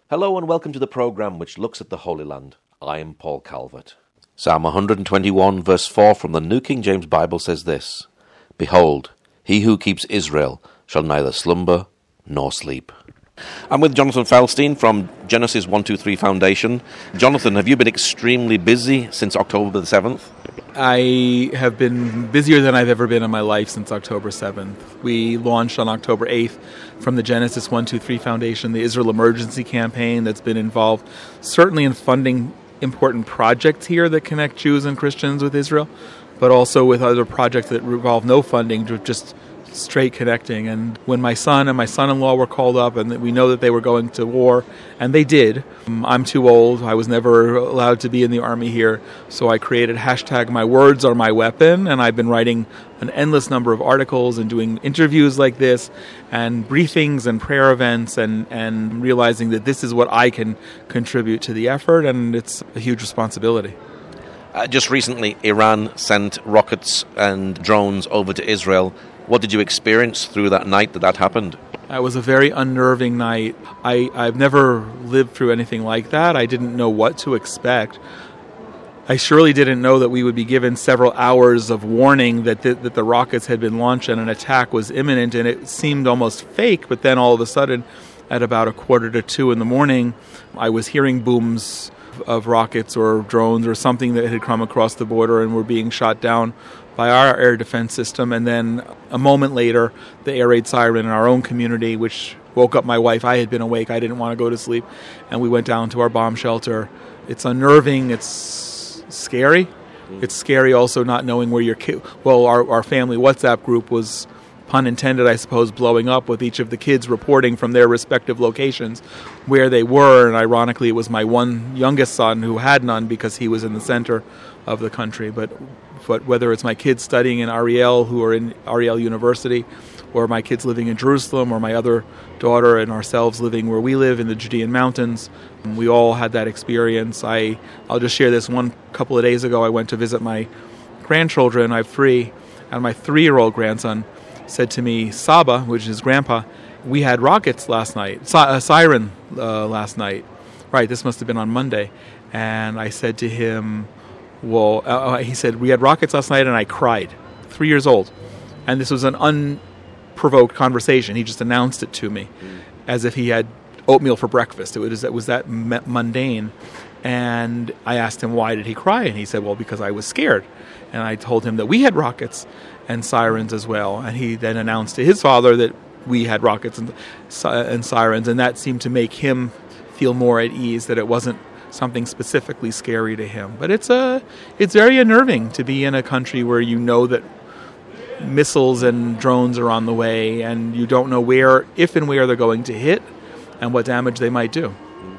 Hello and welcome to the programme which looks at the Holy Land. I am Paul Calvert. Psalm 121 verse 4 from the New King James Bible says this: Behold, he who keeps Israel shall neither slumber nor sleep. I'm with Jonathan Feldstein from Genesis 123 Foundation. Jonathan, have you been extremely busy since October the 7th? I have been busier than I've ever been in my life since October 7th. We launched on October 8th from the Genesis 123 Foundation, the Israel Emergency Campaign that's been involved certainly in funding important projects here that connect Jews and Christians with Israel, but also with other projects that involve no funding, just straight connecting. And when my son and my son-in-law were called up and we know that they were going to war, and they did, I'm too old, I was never allowed to be in the army here, so I created hashtag My Words Are My Weapon, and I've been writing an endless number of articles and doing interviews like this and briefings and prayer events and realizing that this is what I can contribute to the effort, and it's a huge responsibility. Just recently, Iran sent rockets and drones over to Israel. What did you experience through that night that happened? It was a very unnerving night. I've never lived through anything like that. I didn't know what to expect. I surely didn't know that we would be given several hours of warning that the rockets had been launched and an attack was imminent, and it seemed almost fake. But then all of a sudden, at about 1:45 in the morning, I was hearing booms of rockets or drones or something that had come across the border and were being shot down by our air defense system. And then a moment later, the air raid siren in our own community, which woke up my wife. I had been awake. I didn't want to go to sleep. And we went down to our bomb shelter. It's unnerving. It's scary. It's scary also not knowing where your kid... Well, our family WhatsApp group was, pun intended, I suppose, blowing up with each of the kids reporting from their respective locations where they were. And ironically, it was my one youngest son who had none because he was in the center of the country. But whether it's my kids studying in Ariel, who are in Ariel University, or my kids living in Jerusalem, or my other daughter and ourselves living where we live in the Judean mountains, we all had that experience. I'll just share this. One couple of days ago, I went to visit my grandchildren. I have three, and my 3-year-old grandson said to me, Saba, which is grandpa, we had rockets last night, a siren last night. Right, this must have been on Monday. And I said to him, well, he said, we had rockets last night, and I cried. 3 years old. And this was an unprovoked conversation. He just announced it to me as if he had oatmeal for breakfast. It was that mundane. And I asked him, why did he cry? And he said, well, because I was scared. And I told him that we had rockets and sirens as well. And he then announced to his father that we had rockets and sirens. And that seemed to make him feel more at ease, that it wasn't something specifically scary to him. But it's very unnerving to be in a country where you know that missiles and drones are on the way, and you don't know if and where they're going to hit and what damage they might do.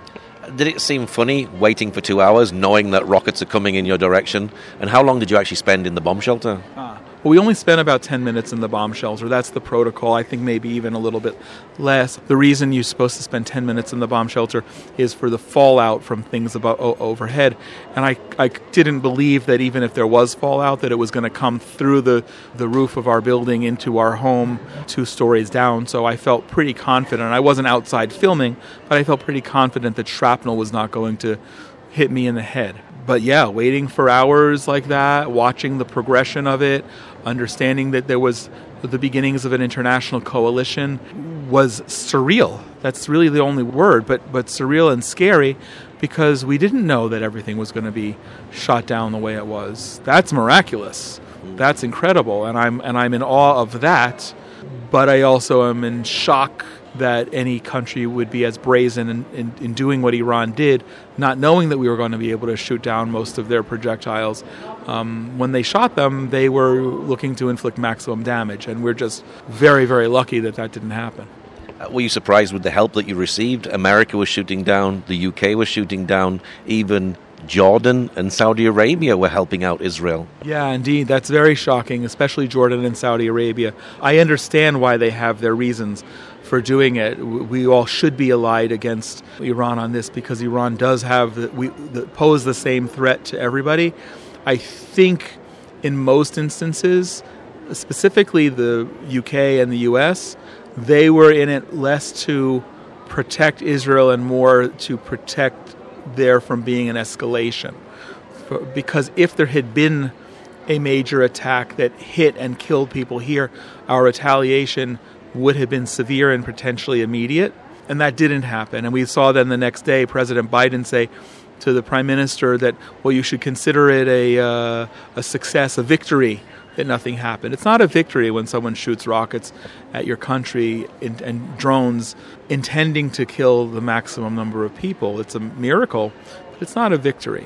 Did it seem funny waiting for 2 hours, knowing that rockets are coming in your direction? And how long did you actually spend in the bomb shelter? Well, we only spent about 10 minutes in the bomb shelter. That's the protocol. I think maybe even a little bit less. The reason you're supposed to spend 10 minutes in the bomb shelter is for the fallout from things overhead. And I didn't believe that even if there was fallout, that it was going to come through the roof of our building into our home 2 stories down. So I felt pretty confident. I wasn't outside filming, but I felt pretty confident that shrapnel was not going to hit me in the head. But yeah, waiting for hours like that, watching the progression of it, understanding that there was the beginnings of an international coalition was surreal. That's really the only word, but surreal and scary, because we didn't know that everything was going to be shot down the way it was. That's miraculous. That's incredible, and I'm in awe of that. But I also am in shock that any country would be as brazen in doing what Iran did, not knowing that we were going to be able to shoot down most of their projectiles. When they shot them, they were looking to inflict maximum damage, and we're just very, very lucky that didn't happen. Were you surprised with the help that you received? America was shooting down, the UK was shooting down, even Jordan and Saudi Arabia were helping out Israel. Yeah, indeed. That's very shocking, especially Jordan and Saudi Arabia. I understand why they have their reasons for doing it. We all should be allied against Iran on this, because Iran does pose the same threat to everybody. I think in most instances, specifically the UK and the US, they were in it less to protect Israel and more to protect there from being an escalation. Because if there had been a major attack that hit and killed people here, our retaliation would have been severe and potentially immediate. And that didn't happen. And we saw then the next day President Biden say to the Prime Minister that, well, you should consider it a success, a victory, that nothing happened. It's not a victory when someone shoots rockets at your country and drones intending to kill the maximum number of people. It's a miracle, but it's not a victory.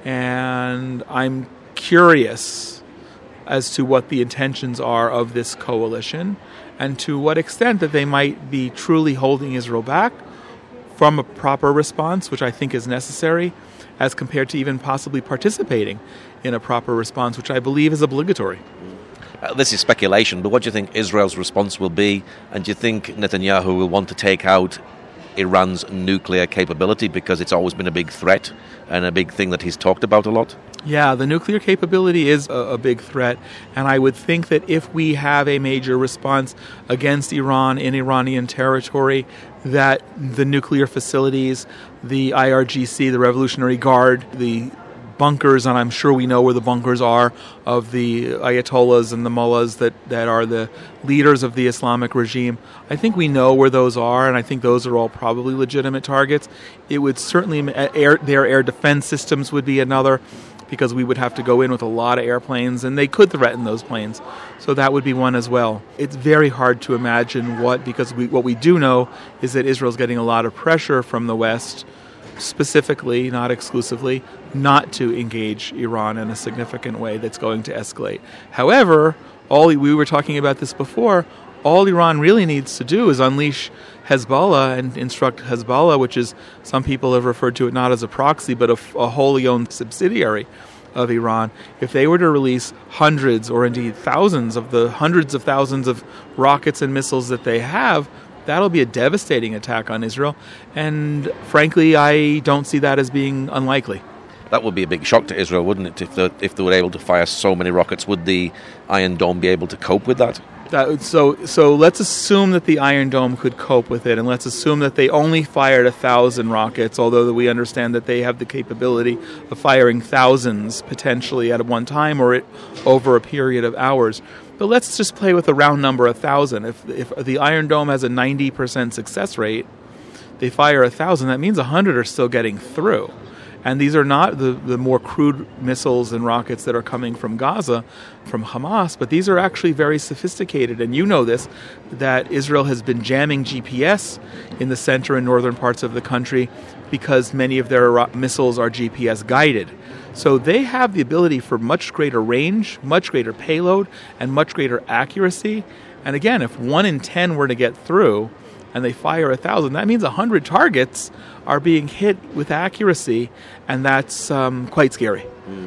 And I'm curious as to what the intentions are of this coalition and to what extent that they might be truly holding Israel back from a proper response, which I think is necessary, as compared to even possibly participating in a proper response, which I believe is obligatory. This is speculation, but what do you think Israel's response will be? And do you think Netanyahu will want to take out Iran's nuclear capability, because it's always been a big threat and a big thing that he's talked about a lot? Yeah, the nuclear capability is a big threat, and I would think that if we have a major response against Iran in Iranian territory, that the nuclear facilities, the IRGC, the Revolutionary Guard, the bunkers, and I'm sure we know where the bunkers are, of the Ayatollahs and the mullahs that are the leaders of the Islamic regime. I think we know where those are, and I think those are all probably legitimate targets. It would certainly, their air defense systems would be another, because we would have to go in with a lot of airplanes, and they could threaten those planes. So that would be one as well. It's very hard to imagine because what we do know is that Israel's getting a lot of pressure from the West, specifically, not exclusively, not to engage Iran in a significant way that's going to escalate. However, we were talking about this before, all Iran really needs to do is unleash Hezbollah and instruct Hezbollah, which is, some people have referred to it not as a proxy, but a wholly owned subsidiary of Iran. If they were to release hundreds or indeed thousands of the hundreds of thousands of rockets and missiles that they have, that'll be a devastating attack on Israel. And frankly, I don't see that as being unlikely. That would be a big shock to Israel, wouldn't it? If they were able to fire so many rockets, would the Iron Dome be able to cope with that? So let's assume that the Iron Dome could cope with it, and let's assume that they only fired 1,000 rockets, although we understand that they have the capability of firing thousands potentially at one time or over a period of hours. But let's just play with a round number, 1,000. If the Iron Dome has a 90% success rate, they fire 1,000, that means 100 are still getting through. And these are not the more crude missiles and rockets that are coming from Gaza, from Hamas, but these are actually very sophisticated. And you know this, that Israel has been jamming GPS in the center and northern parts of the country because many of their missiles are GPS guided. So they have the ability for much greater range, much greater payload, and much greater accuracy. And again, if 1 in 10 were to get through and they fire 1,000, that means 100 targets are being hit with accuracy, and that's quite scary.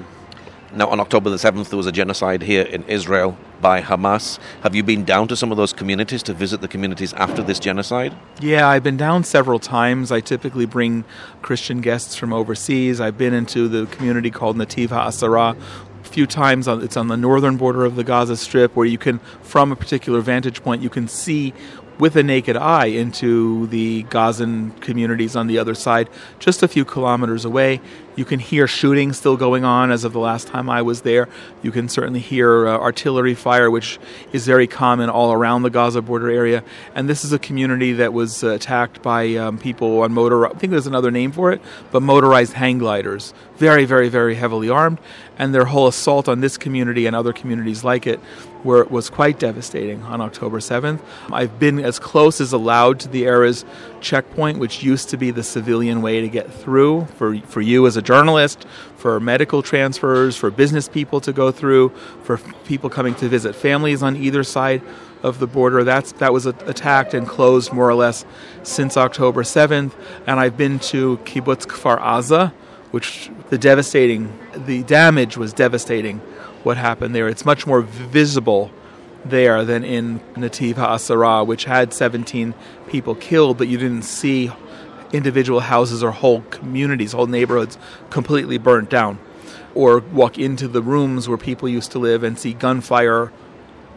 Now, on October the 7th, there was a genocide here in Israel by Hamas. Have you been down to some of those communities to visit the communities after this genocide? Yeah, I've been down several times. I typically bring Christian guests from overseas. I've been into the community called Nativ HaAsara a few times. It's on the northern border of the Gaza Strip, where you can, from a particular vantage point, you can see with a naked eye into the Gazan communities on the other side, just a few kilometers away. You can hear shooting still going on as of the last time I was there. You can certainly hear artillery fire, which is very common all around the Gaza border area. And this is a community that was attacked by people on I think there's another name for it, but motorized hang gliders. Very, very, very heavily armed. And their whole assault on this community and other communities like it was quite devastating on October 7th. I've been as close as allowed to the Erez checkpoint, which used to be the civilian way to get through for you as a journalist, for medical transfers, for business people to go through, for people coming to visit families on either side of the border. That was attacked and closed more or less since October 7th. And I've been to Kibbutz Kfar Aza, which the damage was devastating, what happened there. It's much more visible there than in Nativ HaAsara, which had 17 people killed, but you didn't see individual houses or whole communities, whole neighborhoods completely burnt down. Or walk into the rooms where people used to live and see gunfire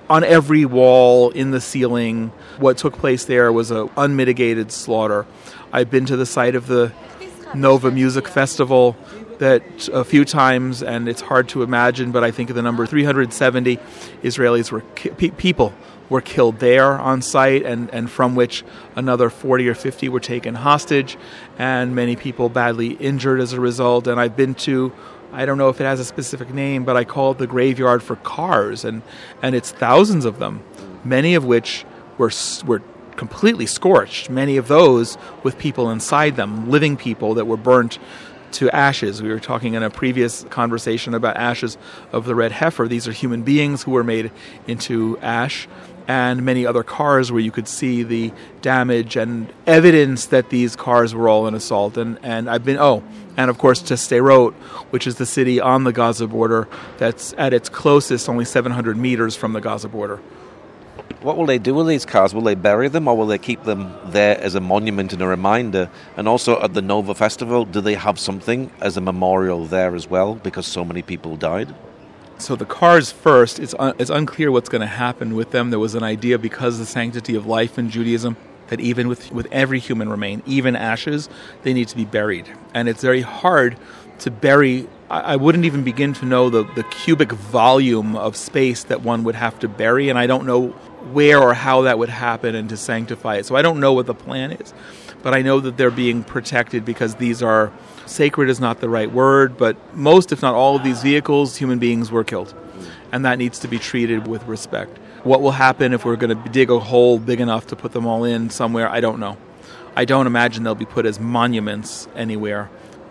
on every wall, in the ceiling. What took place there was an unmitigated slaughter. I've been to the site of the Nova Music Festival that a few times, and it's hard to imagine, but I think of the number 370 Israelis people were killed there on site, and from which another 40 or 50 were taken hostage, and many people badly injured as a result. And I've been to, I don't know if it has a specific name, but I call it the graveyard for cars, and it's thousands of them, many of which were completely scorched, many of those with people inside them, living people that were burnt to ashes. We were talking in a previous conversation about ashes of the red heifer. These are human beings who were made into ash, and many other cars where you could see the damage and evidence that these cars were all an assault. And I've been, and of course to Sderot, which is the city on the Gaza border that's at its closest only 700 meters from the Gaza border. What will they do with these cars? Will they bury them, or will they keep them there as a monument and a reminder? And also at the Nova Festival, do they have something as a memorial there as well, because so many people died? So the cars first, it's unclear what's going to happen with them. There was an idea, because of the sanctity of life in Judaism, that even with every human remain, even ashes, they need to be buried. And it's very hard to bury. I wouldn't even begin to know the cubic volume of space that one would have to bury, and I don't know where or how that would happen and to sanctify it. So I don't know what the plan is, but I know that they're being protected because these are, sacred is not the right word, but most, if not all of these vehicles, human beings were killed, and that needs to be treated with respect. What will happen if we're going to dig a hole big enough to put them all in somewhere, I don't know. I don't imagine they'll be put as monuments anywhere,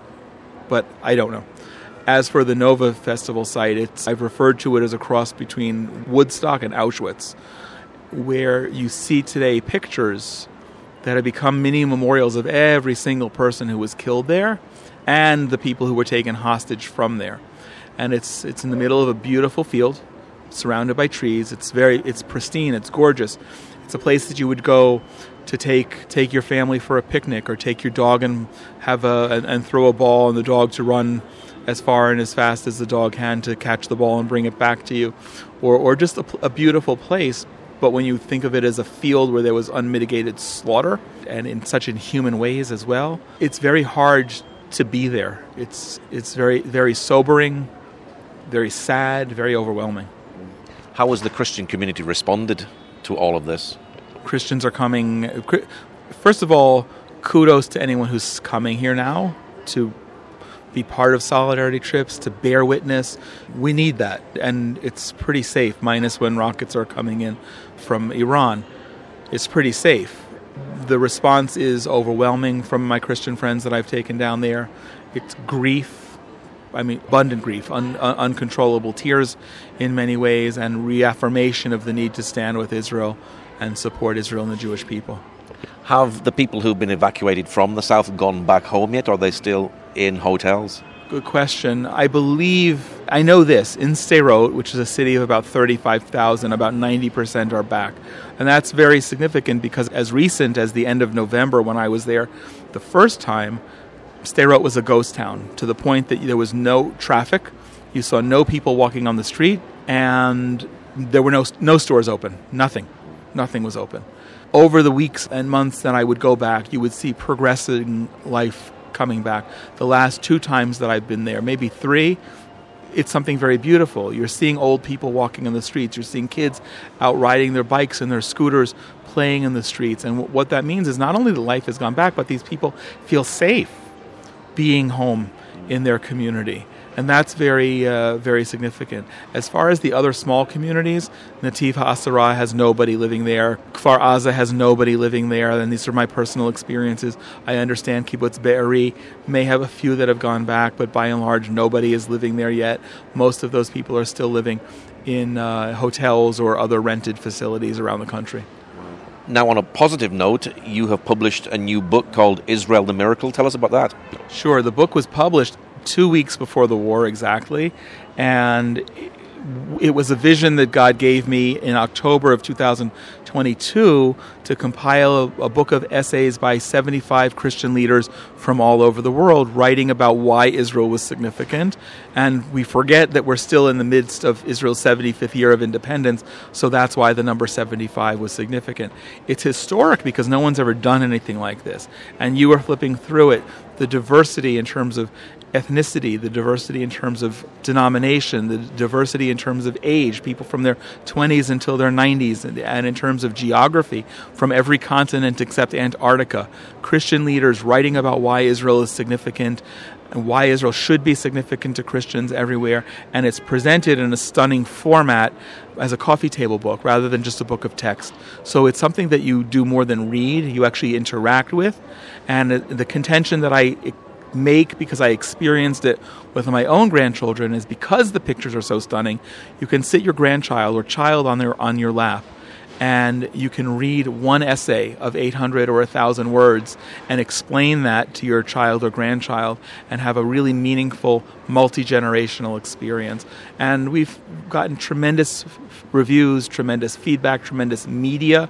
but I don't know. As for the Nova Festival site, I've referred to it as a cross between Woodstock and Auschwitz, where you see today pictures that have become mini memorials of every single person who was killed there and the people who were taken hostage from there. And it's in the middle of a beautiful field, surrounded by trees. It's pristine, it's gorgeous. It's a place that you would go to take your family for a picnic, or take your dog and and throw a ball, and the dog to run as far and as fast as the dog can to catch the ball and bring it back to you, or just a beautiful place. But when you think of it as a field where there was unmitigated slaughter, and in such inhuman ways as well, it's very hard to be there. It's very, very sobering, very sad, very overwhelming. How has the Christian community responded to all of this? Christians are coming. First of all, kudos to anyone who's coming here now to be part of solidarity trips, to bear witness. We need that, and it's pretty safe, minus when rockets are coming in from Iran. It's pretty safe. The response is overwhelming from my Christian friends that I've taken down there. It's grief, abundant grief, uncontrollable tears in many ways, and reaffirmation of the need to stand with Israel and support Israel and the Jewish people. Have the people who've been evacuated from the south gone back home yet, or are they still in hotels? Good question. I know this, in Sderot, which is a city of about 35,000, about 90% are back. And that's very significant because as recent as the end of November, when I was there the first time, Sderot was a ghost town, to the point that there was no traffic, you saw no people walking on the street, and there were no stores open. Nothing was open. Over the weeks and months that I would go back, you would see progressing life coming back. The last 2 times that I've been there, maybe 3, it's something very beautiful. You're seeing old people walking in the streets. You're seeing kids out riding their bikes and their scooters, playing in the streets. And what that means is not only the life has gone back, but these people feel safe being home in their community. And that's very, very significant. As far as the other small communities, Nativ HaAsara has nobody living there. Kfar Aza has nobody living there. And these are my personal experiences. I understand Kibbutz Be'eri may have a few that have gone back, but by and large, nobody is living there yet. Most of those people are still living in hotels or other rented facilities around the country. Now, on a positive note, you have published a new book called Israel the Miracle. Tell us about that. Sure. The book was published 2 weeks before the war exactly, and it was a vision that God gave me in October of 2022 1922 to compile a book of essays by 75 Christian leaders from all over the world writing about why Israel was significant. And we forget that we're still in the midst of Israel's 75th year of independence, so that's why the number 75 was significant. It's historic because no one's ever done anything like this. And you are flipping through it, the diversity in terms of ethnicity, the diversity in terms of denomination, the diversity in terms of age, people from their 20s until their 90s, and in terms of geography, from every continent except Antarctica. Christian leaders writing about why Israel is significant and why Israel should be significant to Christians everywhere, and it's presented in a stunning format as a coffee table book rather than just a book of text. So it's something that you do more than read, you actually interact with, and the contention that I make, because I experienced it with my own grandchildren, is because the pictures are so stunning, you can sit your grandchild or child on your lap, and you can read one essay of 800 or 1,000 words and explain that to your child or grandchild and have a really meaningful, multi-generational experience. And we've gotten tremendous reviews, tremendous feedback, tremendous media.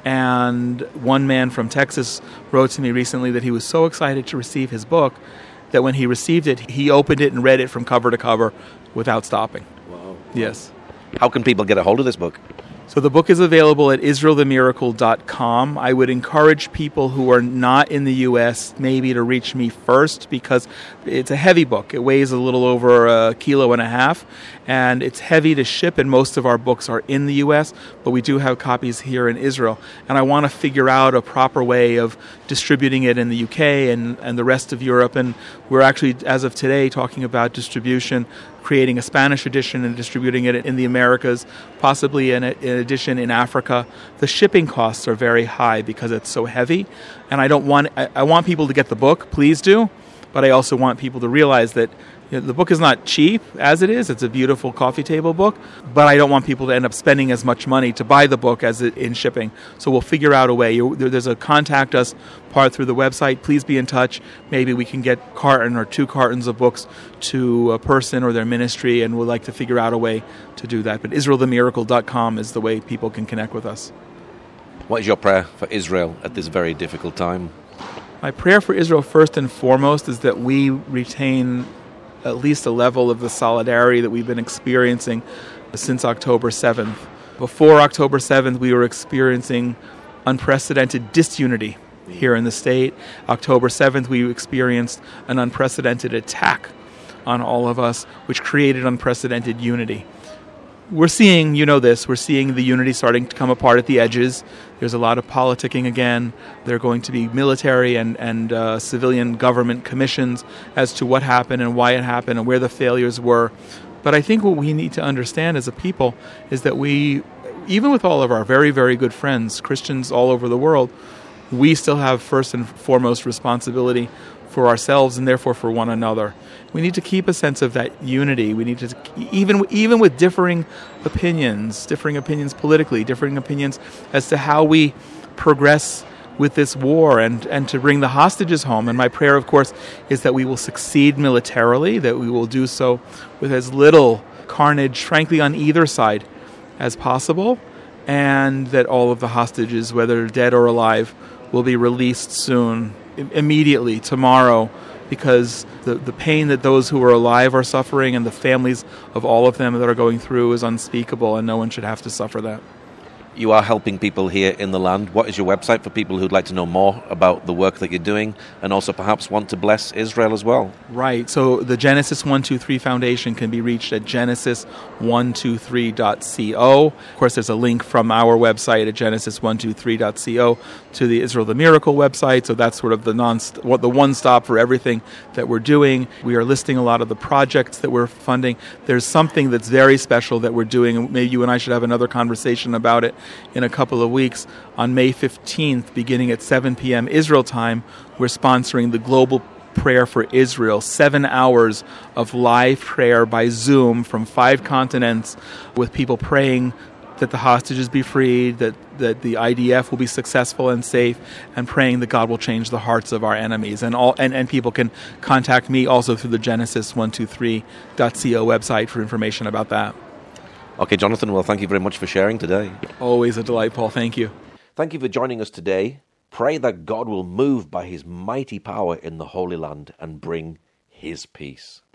And one man from Texas wrote to me recently that he was so excited to receive his book that when he received it, he opened it and read it from cover to cover without stopping. Wow. Yes. How can people get a hold of this book? So the book is available at IsraelTheMiracle.com. I would encourage people who are not in the U.S. maybe to reach me first, because it's a heavy book. It weighs a little over 1.5 kilos, and it's heavy to ship, and most of our books are in the U.S., but we do have copies here in Israel. And I want to figure out a proper way of distributing it in the U.K. and the rest of Europe. And we're actually, as of today, talking about distribution, creating a Spanish edition and distributing it in the Americas, possibly an edition in Africa. The shipping costs are very high because it's so heavy, and I want people to get the book, please do, but I also want people to realize that the book is not cheap as it is. It's a beautiful coffee table book, but I don't want people to end up spending as much money to buy the book as in shipping. So we'll figure out a way. There's a contact us part through the website. Please be in touch. Maybe we can get carton or 2 cartons of books to a person or their ministry, and we'd like to figure out a way to do that. But IsraelTheMiracle.com is the way people can connect with us. What is your prayer for Israel at this very difficult time? My prayer for Israel, first and foremost, is that we retain at least a level of the solidarity that we've been experiencing since October 7th. Before October 7th, we were experiencing unprecedented disunity here in the state. October 7th, we experienced an unprecedented attack on all of us, which created unprecedented unity. We're seeing, we're seeing the unity starting to come apart at the edges. There's a lot of politicking again. There are going to be military and civilian government commissions as to what happened and why it happened and where the failures were. But I think what we need to understand as a people is that we, even with all of our very, very good friends, Christians all over the world, we still have first and foremost responsibility for ourselves and therefore for one another. We need to keep a sense of that unity. We need to, even with differing opinions politically, differing opinions as to how we progress with this war and to bring the hostages home. And my prayer, of course, is that we will succeed militarily, that we will do so with as little carnage, frankly, on either side as possible, and that all of the hostages, whether dead or alive, will be released soon, immediately, tomorrow, because the pain that those who are alive are suffering and the families of all of them that are going through is unspeakable, and no one should have to suffer that. You are helping people here in the land. What is your website for people who'd like to know more about the work that you're doing and also perhaps want to bless Israel as well? Right. So the Genesis 123 Foundation can be reached at genesis123.co. Of course, there's a link from our website at genesis123.co to the Israel the Miracle website. So that's sort of the one stop for everything that we're doing. We are listing a lot of the projects that we're funding. There's something that's very special that we're doing, and maybe you and I should have another conversation about it in a couple of weeks. On May 15th, beginning at 7 p.m. Israel time, we're sponsoring the Global Prayer for Israel, 7 hours of live prayer by Zoom from 5 continents, with people praying that the hostages be freed, that the IDF will be successful and safe, and praying that God will change the hearts of our enemies. And people can contact me also through the Genesis123.co website for information about that. Okay, Jonathan, well, thank you very much for sharing today. Always a delight, Paul. Thank you. Thank you for joining us today. Pray that God will move by his mighty power in the Holy Land and bring his peace.